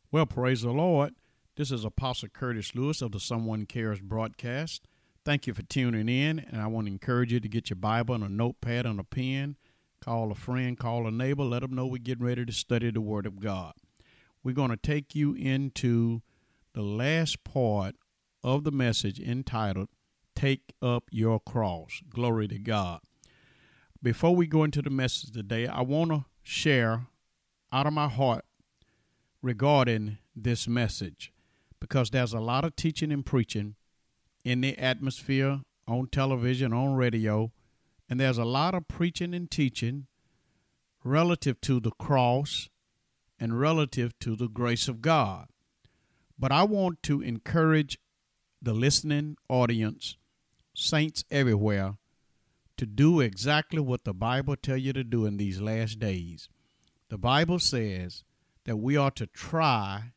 Well, praise the Lord. This is Apostle Curtis Lewis of the Someone Cares broadcast. Thank you for tuning in, and I want to encourage you to get your Bible and a notepad and a pen. Call a friend, call a neighbor, let them know we're getting ready to study the Word of God. We're going to take you into the last part of the message entitled, Take Up Your Cross. Glory to God. Before we go into the message today, I want to share out of my heart regarding this message, because there's a lot of teaching and preaching in the atmosphere, on television, on radio, and there's a lot of preaching and teaching relative to the cross and relative to the grace of God. But I want to encourage the listening audience, saints everywhere, to do exactly what the Bible tells you to do in these last days. The Bible says that we are to try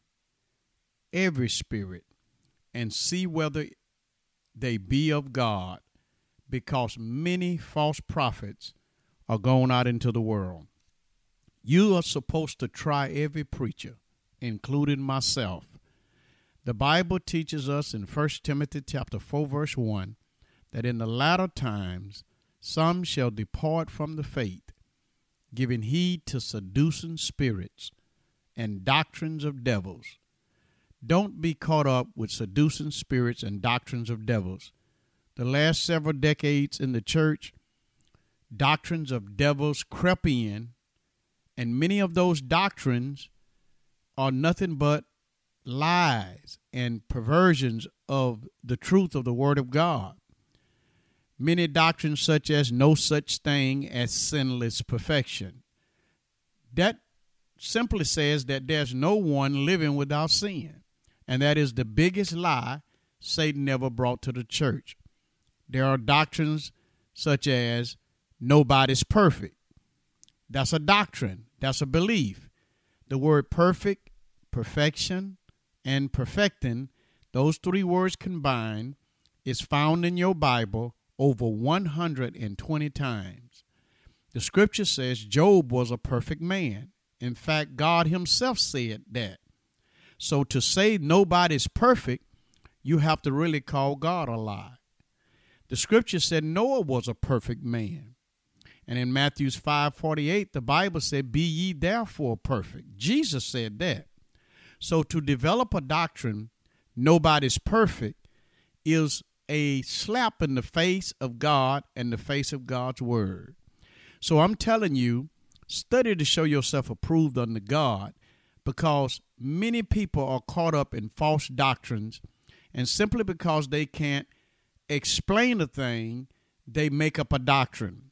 every spirit and see whether they be of God, because many false prophets are gone out into the world. You are supposed to try every preacher, including myself. The Bible teaches us in 1 Timothy chapter 4, verse 1, that in the latter times some shall depart from the faith, giving heed to seducing spirits and doctrines of devils. Don't be caught up with seducing spirits and doctrines of devils. The last several decades in the church, doctrines of devils crept in, and many of those doctrines are nothing but lies and perversions of the truth of the Word of God. Many doctrines such as no such thing as sinless perfection. That simply says that there's no one living without sin. And that is the biggest lie Satan ever brought to the church. There are doctrines such as nobody's perfect. That's a doctrine. That's a belief. The word perfect, perfection, and perfecting, those three words combined, is found in your Bible over 120 times. The scripture says Job was a perfect man. In fact, God himself said that. So to say nobody's perfect, you have to really call God a lie. The scripture said Noah was a perfect man. And in Matthew 5:48, the Bible said, be ye therefore perfect. Jesus said that. So to develop a doctrine, nobody's perfect, is a slap in the face of God and the face of God's word. So I'm telling you, study to show yourself approved unto God, because many people are caught up in false doctrines, and simply because they can't explain a thing, they make up a doctrine.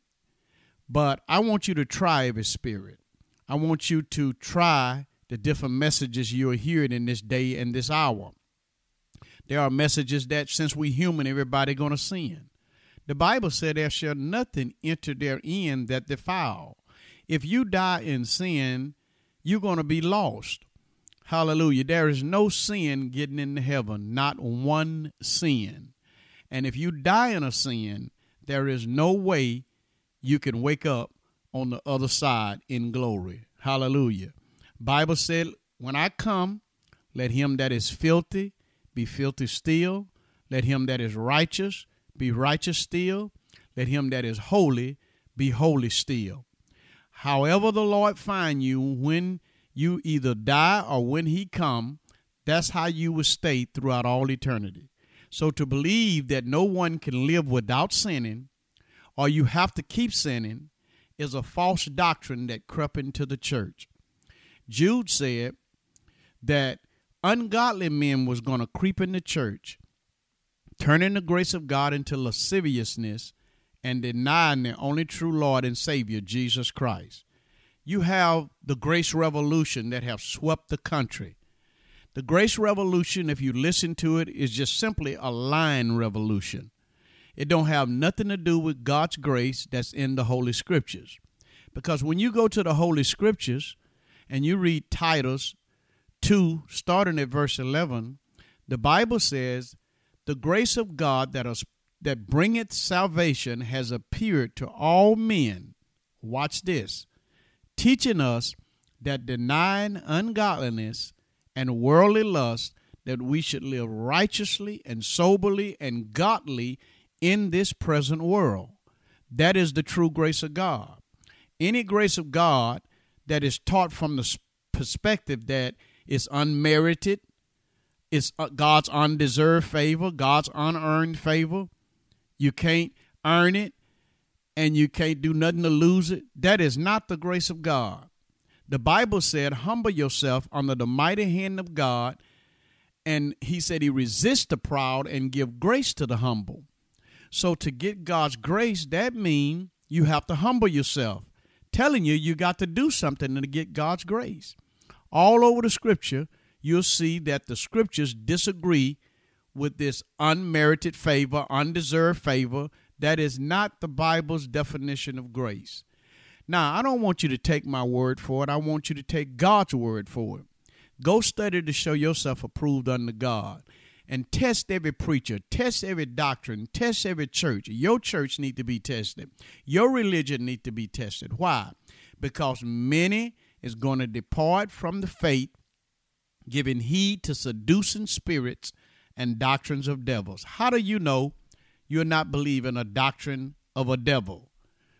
But I want you to try every spirit. I want you to try the different messages you're hearing in this day and this hour. There are messages that since we human, everybody going to sin. The Bible said there shall nothing enter therein that defile. If you die in sin, you're going to be lost. Hallelujah. There is no sin getting into heaven, not one sin. And if you die in a sin, there is no way you can wake up on the other side in glory. Hallelujah. Bible said, when I come, let him that is filthy be filthy still. Let him that is righteous be righteous still. Let him that is holy be holy still. However the Lord find you when you either die or when he come, that's how you will stay throughout all eternity. So to believe that no one can live without sinning, or you have to keep sinning, is a false doctrine that crept into the church. Jude said that ungodly men was going to creep in the church, turning the grace of God into lasciviousness and denying the only true Lord and Savior, Jesus Christ. You have the grace revolution that have swept the country. The grace revolution, if you listen to it, is just simply a line revolution. It don't have nothing to do with God's grace that's in the Holy Scriptures. Because when you go to the Holy Scriptures and you read Titus 2, starting at verse 11, the Bible says, the grace of God that bringeth salvation has appeared to all men. Watch this. Teaching us that denying ungodliness and worldly lust, that we should live righteously and soberly and godly in this present world. That is the true grace of God. Any grace of God that is taught from the perspective that it's unmerited, it's God's undeserved favor, God's unearned favor. You can't earn it and you can't do nothing to lose it. That is not the grace of God. The Bible said, humble yourself under the mighty hand of God. And he said he resists the proud and give grace to the humble. So to get God's grace, that means you have to humble yourself. Telling you got to do something to get God's grace. All over the scripture, you'll see that the scriptures disagree with this unmerited favor, undeserved favor. That is not the Bible's definition of grace. Now, I don't want you to take my word for it. I want you to take God's word for it. Go study to show yourself approved unto God. And test every preacher, test every doctrine, test every church. Your church need to be tested. Your religion need to be tested. Why? Because many is going to depart from the faith, giving heed to seducing spirits and doctrines of devils. How do you know you're not believing a doctrine of a devil?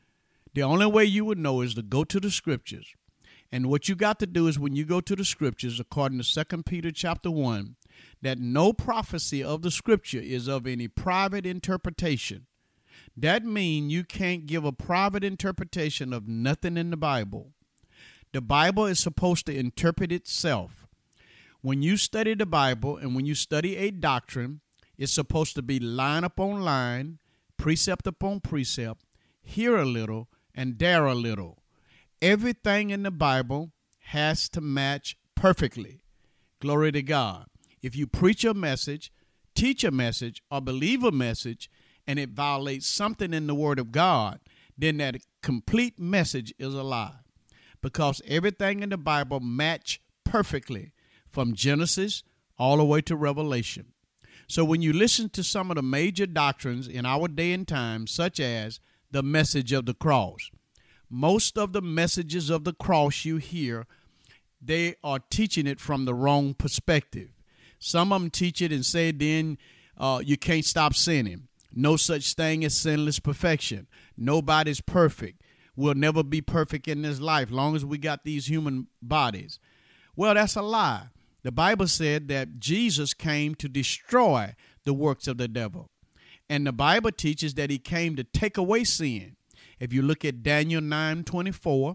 The only way you would know is to go to the scriptures. And what you got to do is when you go to the scriptures, according to 2 Peter chapter 1, that no prophecy of the scripture is of any private interpretation. That means you can't give a private interpretation of nothing in the Bible. The Bible is supposed to interpret itself. When you study the Bible and when you study a doctrine, it's supposed to be line upon line, precept upon precept, here a little and there a little. Everything in the Bible has to match perfectly. Glory to God. If you preach a message, teach a message, or believe a message, and it violates something in the Word of God, then that complete message is a lie. Because everything in the Bible match perfectly from Genesis all the way to Revelation. So when you listen to some of the major doctrines in our day and time, such as the message of the cross, most of the messages of the cross you hear, they are teaching it from the wrong perspective. Some of them teach it and say then you can't stop sinning. No such thing as sinless perfection. Nobody's perfect. We'll never be perfect in this life long as we got these human bodies. Well, that's a lie. The Bible said that Jesus came to destroy the works of the devil. And the Bible teaches that he came to take away sin. If you look at Daniel 9:24,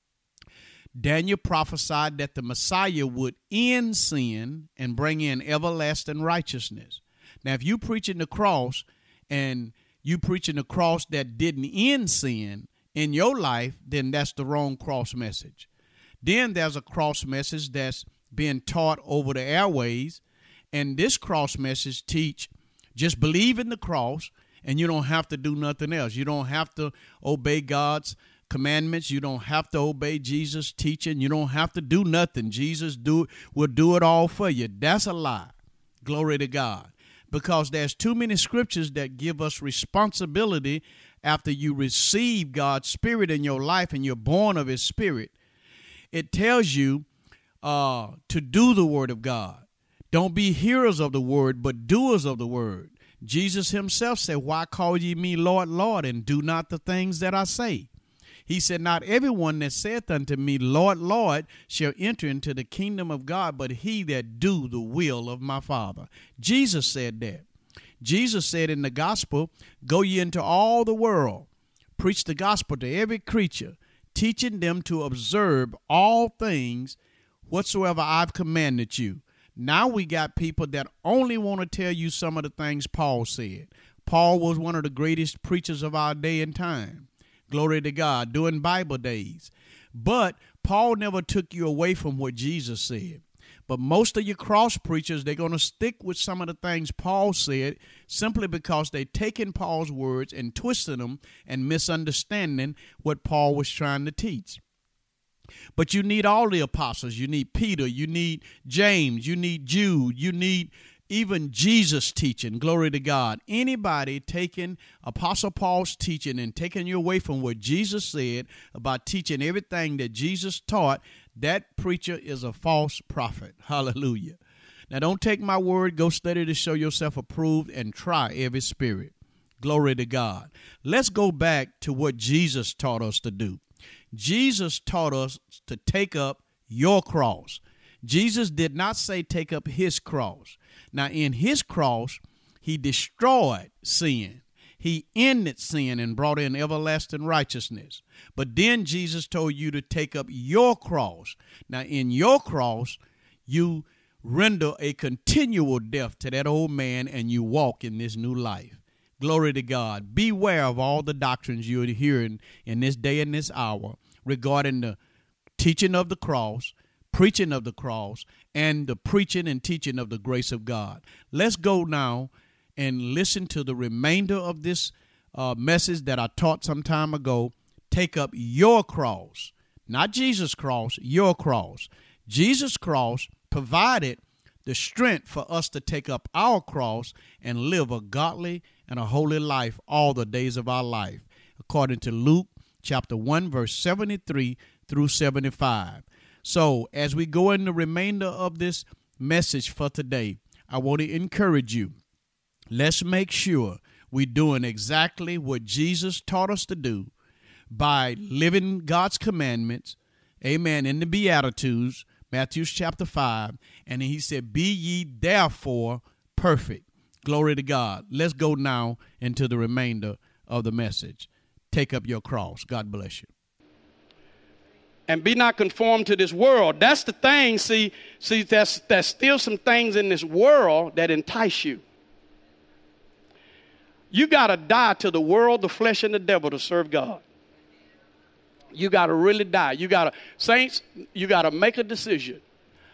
Daniel prophesied that the Messiah would end sin and bring in everlasting righteousness. Now, if you preaching the cross and you preaching the cross that didn't end sin in your life, then that's the wrong cross message. Then there's a cross message that's being taught over the airways, and this cross message teach just believe in the cross and you don't have to do nothing else. You don't have to obey God's commandments. You don't have to obey Jesus' teaching. You don't have to do nothing. Jesus will do it all for you. That's a lie. Glory to God. Because there's too many scriptures that give us responsibility after you receive God's Spirit in your life and you're born of His Spirit. It tells you to do the Word of God. Don't be hearers of the Word, but doers of the Word. Jesus himself said, why call ye me Lord, Lord, and do not the things that I say? He said, not everyone that saith unto me, Lord, Lord, shall enter into the kingdom of God, but he that do the will of my Father. Jesus said that. Jesus said in the gospel, go ye into all the world, preach the gospel to every creature, teaching them to observe all things whatsoever I've commanded you. Now we got people that only want to tell you some of the things Paul said. Paul was one of the greatest preachers of our day and time. Glory to God, during Bible days. But Paul never took you away from what Jesus said. But most of your cross preachers, they're going to stick with some of the things Paul said simply because they're taking Paul's words and twisting them and misunderstanding what Paul was trying to teach. But you need all the apostles. You need Peter. You need James. You need Jude. You need even Jesus teaching. Glory to God. Anybody taking Apostle Paul's teaching and taking you away from what Jesus said about teaching everything that Jesus taught, that preacher is a false prophet. Hallelujah. Now, don't take my word. Go study to show yourself approved and try every spirit. Glory to God. Let's go back to what Jesus taught us to do. Jesus taught us to take up your cross. Jesus did not say take up his cross. Now, in his cross, he destroyed sin. He ended sin and brought in everlasting righteousness. But then Jesus told you to take up your cross. Now, in your cross, you render a continual death to that old man and you walk in this new life. Glory to God. Beware of all the doctrines you're hearing in this day and this hour regarding the teaching of the cross, preaching of the cross, and the preaching and teaching of the grace of God. Let's go now and listen to the remainder of this message that I taught some time ago. Take up your cross, not Jesus' cross, your cross. Jesus' cross provided the strength for us to take up our cross and live a godly and a holy life all the days of our life, according to Luke chapter 1, verse 73 through 75. So as we go in the remainder of this message for today, I want to encourage you. Let's make sure we're doing exactly what Jesus taught us to do by living God's commandments, amen, in the Beatitudes, Matthew chapter 5, and he said, be ye therefore perfect. Glory to God. Let's go now into the remainder of the message. Take up your cross. God bless you. And be not conformed to this world. That's the thing. See, there's still some things in this world that entice you. You got to die to the world, the flesh, and the devil to serve God. You got to really die. Saints, you got to make a decision.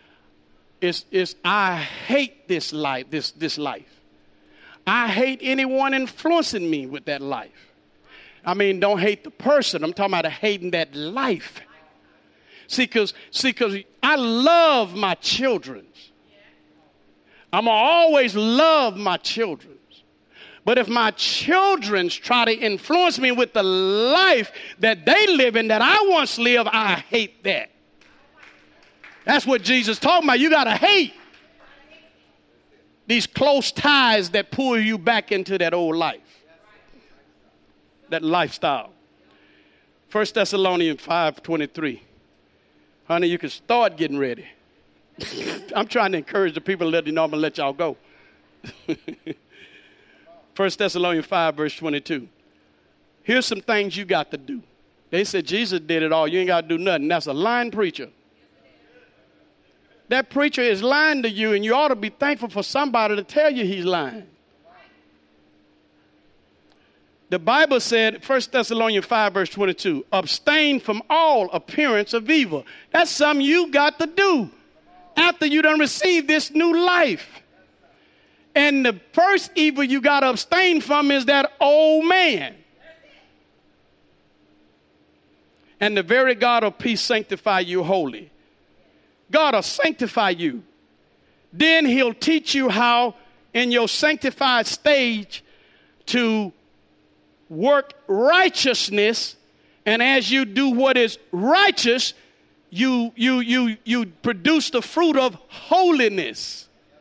I hate this life, this life. I hate anyone influencing me with that life. I mean, don't hate the person. I'm talking about hating that life. See, because I love my children. I'm going to always love my children. But if my children try to influence me with the life that they live in, that I once lived, I hate that. That's what Jesus talking about. You got to hate these close ties that pull you back into that old life, that lifestyle. 1 Thessalonians 5:23. Honey, you can start getting ready. I'm trying to encourage the people to let you know I'm going to let y'all go. 1 Thessalonians 5, verse 22. Here's some things you got to do. They said Jesus did it all. You ain't got to do nothing. That's a lying preacher. That preacher is lying to you, and you ought to be thankful for somebody to tell you he's lying. The Bible said, 1 Thessalonians 5, verse 22, abstain from all appearance of evil. That's something you got to do after you done received this new life. And the first evil you got to abstain from is that old man. And the very God of peace sanctify you wholly. God will sanctify you. Then he'll teach you how in your sanctified stage to work righteousness. And as you do what is righteous, you produce the fruit of holiness.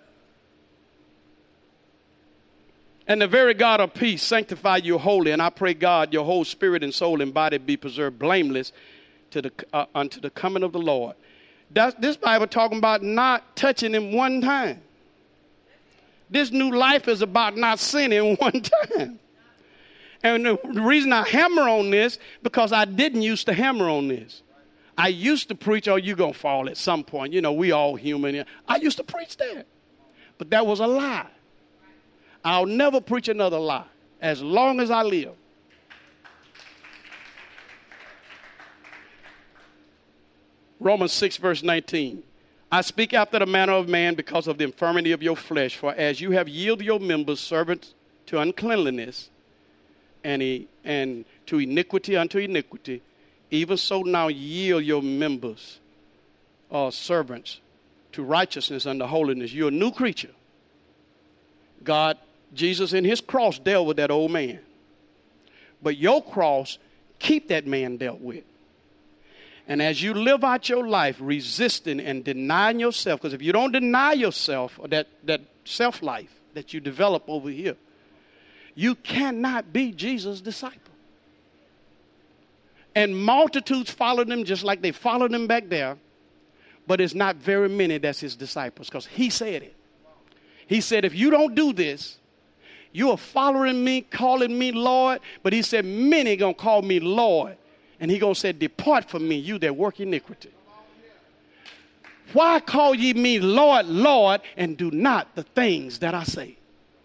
And the very God of peace sanctify you wholly. And I pray, God, your whole spirit and soul and body be preserved blameless unto the coming of the Lord. This Bible talking about not touching him one time. This new life is about not sinning one time. And the reason I hammer on this, because I didn't used to hammer on this. I used to preach, oh, you're going to fall at some point. You know, we all human. I used to preach that. But that was a lie. I'll never preach another lie as long as I live. Romans 6, verse 19. I speak after the manner of man because of the infirmity of your flesh. For as you have yielded your members servants to uncleanliness and to iniquity unto iniquity, even so now yield your members servants to righteousness unto holiness. You're a new creature. Jesus in his cross dealt with that old man. But your cross, keep that man dealt with. And as you live out your life resisting and denying yourself, because if you don't deny yourself, or that self-life that you develop over here, you cannot be Jesus' disciple. And multitudes followed him just like they followed him back there, but it's not very many that's his disciples, because he said it. He said, if you don't do this, you are following me, calling me Lord, but he said, many going to call me Lord. And he going to say, depart from me, you that work iniquity. Why call ye me Lord, Lord, and do not the things that I say?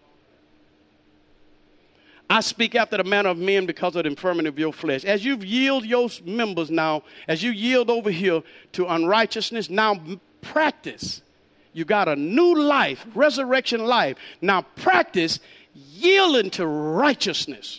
I speak after the manner of men because of the infirmity of your flesh. As you've yielded your members now, as you yield over here to unrighteousness, now practice. You got a new life, resurrection life. Now practice yielding to righteousness.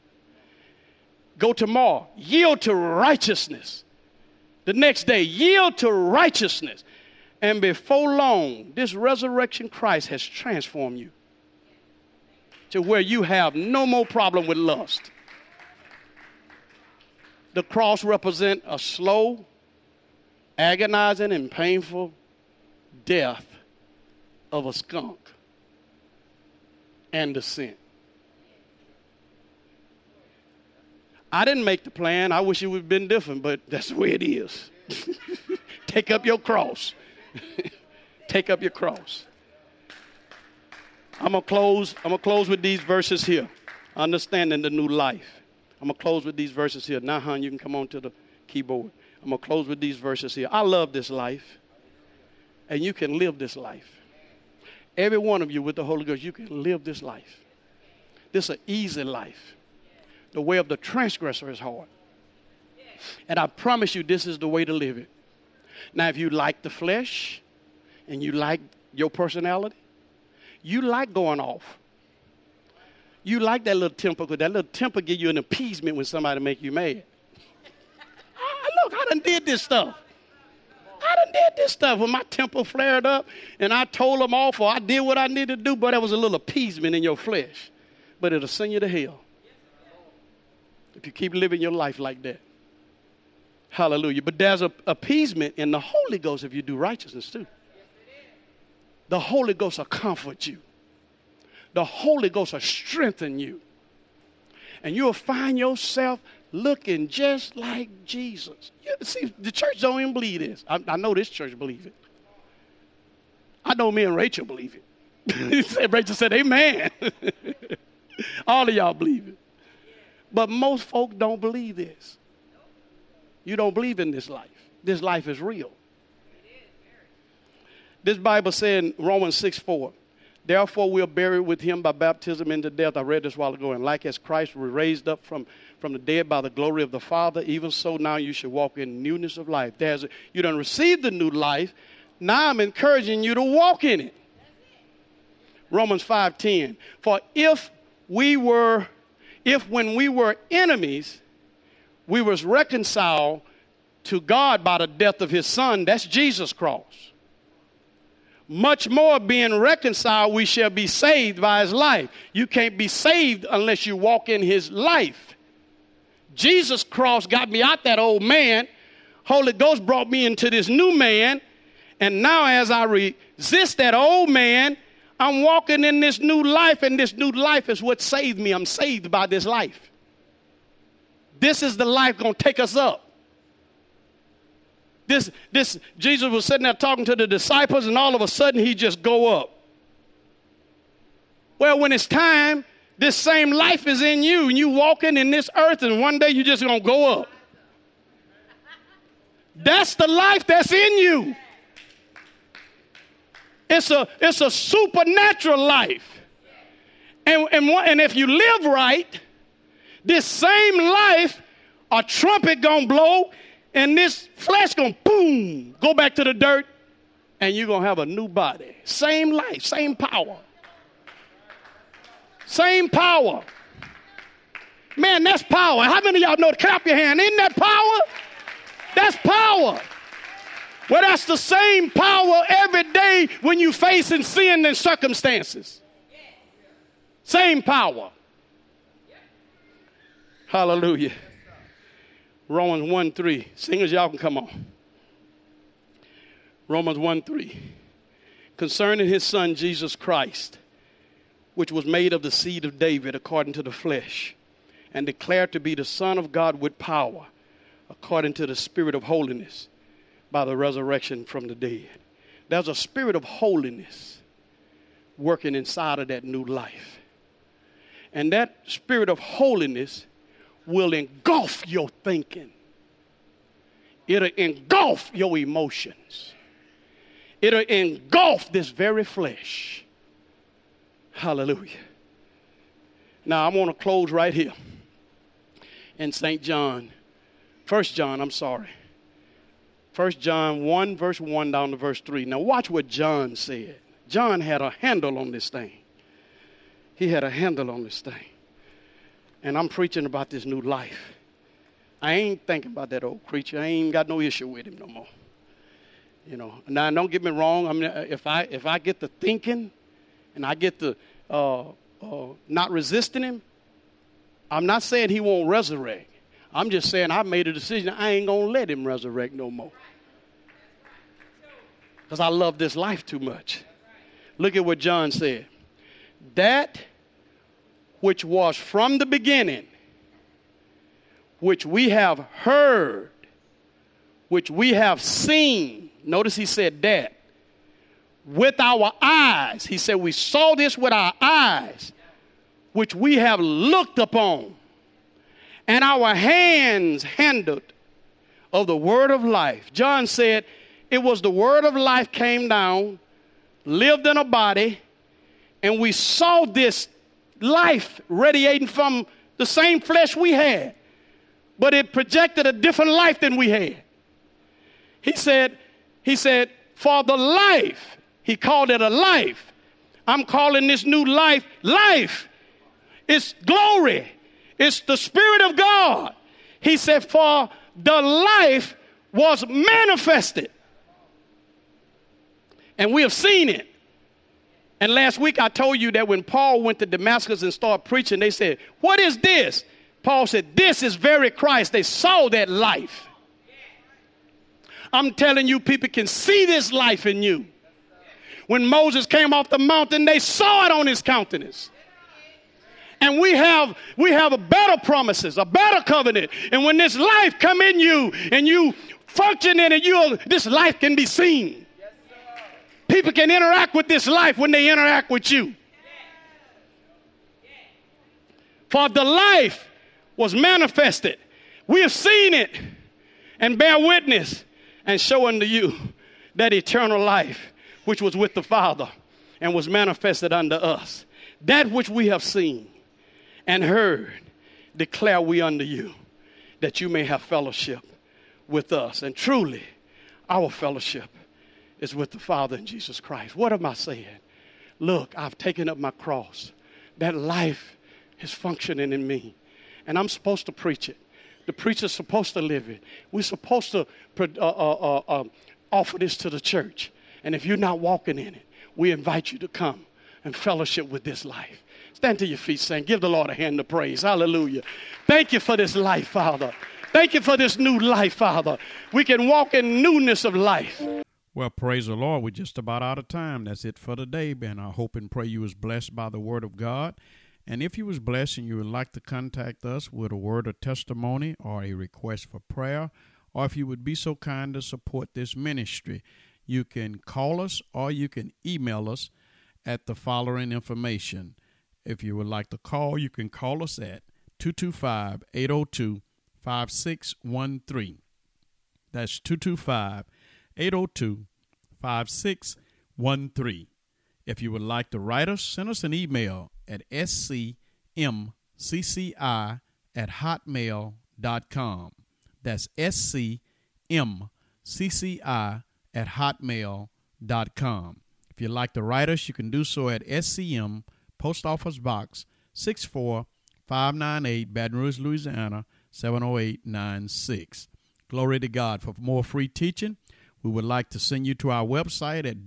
Go tomorrow, yield to righteousness. The next day, yield to righteousness. And before long, this resurrection Christ has transformed you to where you have no more problem with lust. The cross represents a slow, agonizing, and painful death of a skunk and the sin. I didn't make the plan. I wish it would have been different, but that's the way it is. Take up your cross. Take up your cross. I'm gonna close with these verses here. Understanding the new life. I'm gonna close with these verses here. Now, hon, you can come on to the keyboard. I'm gonna close with these verses here. I love this life, and you can live this life. Every one of you with the Holy Ghost, you can live this life. This is an easy life. The way of the transgressor is hard. And I promise you, this is the way to live it. Now, if you like the flesh and you like your personality, you like going off. You like that little temper, because that little temper give you an appeasement when somebody make you mad. Look, I done did this stuff. When my temper flared up and I told them off, or I did what I needed to do, but there was a little appeasement in your flesh. But it'll send you to hell if you keep living your life like that. Hallelujah. But there's a appeasement in the Holy Ghost if you do righteousness too. The Holy Ghost will comfort you. The Holy Ghost will strengthen you. And you'll find yourself looking just like Jesus. See, the church don't even believe this. I know this church believes it. I know me and Rachel believe it. Rachel said, amen. All of y'all believe it. But most folk don't believe this. You don't believe in this life. This life is real. This Bible said in Romans 6:4, therefore we are buried with him by baptism into death. I read this a while ago. And like as Christ was raised up from the dead by the glory of the Father, even so now you should walk in newness of life. You done received the new life. Now I'm encouraging you to walk in it. Romans 5:10. For if when we were enemies, we was reconciled to God by the death of his son, that's Jesus' cross. Much more being reconciled, we shall be saved by his life. You can't be saved unless you walk in his life. Jesus' cross got me out that old man. Holy Ghost brought me into this new man. And now as I resist that old man, I'm walking in this new life, and this new life is what saved me. I'm saved by this life. This is the life going to take us up. This Jesus was sitting there talking to the disciples, and all of a sudden he just go up. Well, when it's time, this same life is in you, and you walking in this earth, and one day you're just going to go up. That's the life that's in you. It's a supernatural life. And if you live right, this same life, a trumpet gonna blow, and this flesh gonna boom, go back to the dirt, and you're gonna have a new body. Same life, same power. Same power. Man, that's power. How many of y'all know? Clap your hand. Isn't that power? That's power. Well, that's the same power every day when you facing sin and circumstances. Same power. Hallelujah. Romans 1:3. Singers, y'all can come on. Romans 1:3. Concerning his son, Jesus Christ, which was made of the seed of David according to the flesh, and declared to be the Son of God with power, according to the Spirit of holiness, by the resurrection from the dead. There's a spirit of holiness working inside of that new life. And that spirit of holiness will engulf your thinking. It'll engulf your emotions. It'll engulf this very flesh. Hallelujah. Now, I want to close right here in St. John. 1 John 1, verse 1 down to verse 3. Now, watch what John said. John had a handle on this thing. He had a handle on this thing. And I'm preaching about this new life. I ain't thinking about that old creature. I ain't got no issue with him no more. You know, now don't get me wrong. I mean, if I get to thinking and I get to not resisting him, I'm not saying he won't resurrect. I'm just saying I made a decision. I ain't going to let him resurrect no more. Because I love this life too much. Look at what John said. That which was from the beginning, which we have heard, which we have seen. Notice he said that. With our eyes. He said we saw this with our eyes, which we have looked upon. And our hands handled of the word of life. John said it was the word of life came down, lived in a body, and we saw this life radiating from the same flesh we had. But it projected a different life than we had. He said, for the life, he called it a life. I'm calling this new life, life. It's glory. It's the Spirit of God. He said, for the life was manifested. And we have seen it. And last week I told you that when Paul went to Damascus and started preaching, they said, what is this? Paul said, this is very Christ. They saw that life. I'm telling you, people can see this life in you. When Moses came off the mountain, they saw it on his countenance. And we have a better promises, a better covenant. And when this life come in you and you function in it, this life can be seen. People can interact with this life when they interact with you. For the life was manifested. We have seen it and bear witness and show unto you that eternal life which was with the Father and was manifested unto us. That which we have seen and heard declare we unto you, that you may have fellowship with us. And truly, our fellowship is with the Father and Jesus Christ. What am I saying? Look, I've taken up my cross. That life is functioning in me. And I'm supposed to preach it. The preacher's supposed to live it. We're supposed to offer this to the church. And if you're not walking in it, we invite you to come and fellowship with this life. Stand to your feet, saying, give the Lord a hand of praise. Hallelujah. Thank you for this life, Father. Thank you for this new life, Father. We can walk in newness of life. Well, praise the Lord. We're just about out of time. That's it for today, and I hope and pray you was blessed by the word of God. And if you was blessed and you would like to contact us with a word of testimony or a request for prayer, or if you would be so kind to support this ministry, you can call us or you can email us at the following information. If you would like to call, you can call us at 225-802-5613. That's 225-802-5613. If you would like to write us, send us an email at scmcci@hotmail.com. That's scmcci@hotmail.com. If you'd like to write us, you can do so at SCM, Post Office Box 64598, Baton Rouge, Louisiana, 70896. Glory to God. For more free teaching, we would like to send you to our website at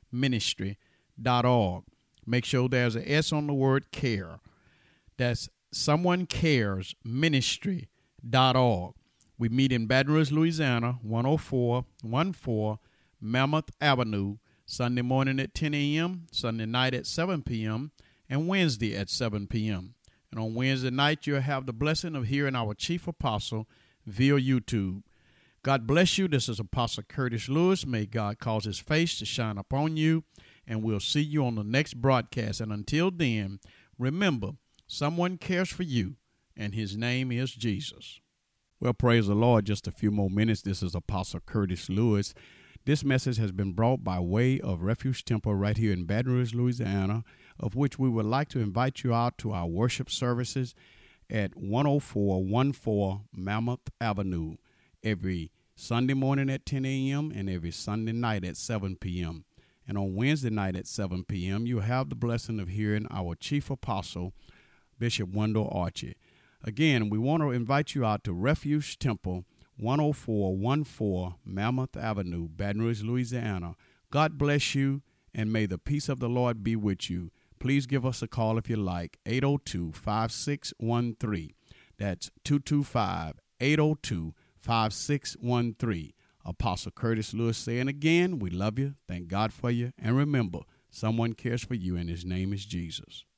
www.someonecaresministry.org. Make sure there's an S on the word care. That's someonecaresministry.org. We meet in Baton Rouge, Louisiana, 10414 Mammoth Avenue, Sunday morning at 10 a.m., Sunday night at 7 p.m., and Wednesday at 7 p.m. And on Wednesday night, you'll have the blessing of hearing our chief apostle via YouTube. God bless you. This is Apostle Curtis Lewis. May God cause his face to shine upon you, and we'll see you on the next broadcast. And until then, remember, someone cares for you, and his name is Jesus. Well, praise the Lord. Just a few more minutes. This is Apostle Curtis Lewis. This message has been brought by way of Refuge Temple right here in Baton Rouge, Louisiana, of which we would like to invite you out to our worship services at 10414 Mammoth Avenue every Sunday morning at 10 a.m. and every Sunday night at 7 p.m. And on Wednesday night at 7 p.m., you'll have the blessing of hearing our chief apostle, Bishop Wendell Archie. Again, we want to invite you out to Refuge Temple, 10414 Mammoth Avenue, Baton Rouge, Louisiana. God bless you, and may the peace of the Lord be with you. Please give us a call if you like, 802-5613. That's 225-802-5613. Apostle Curtis Lewis saying again, we love you, thank God for you, and remember, someone cares for you, and his name is Jesus.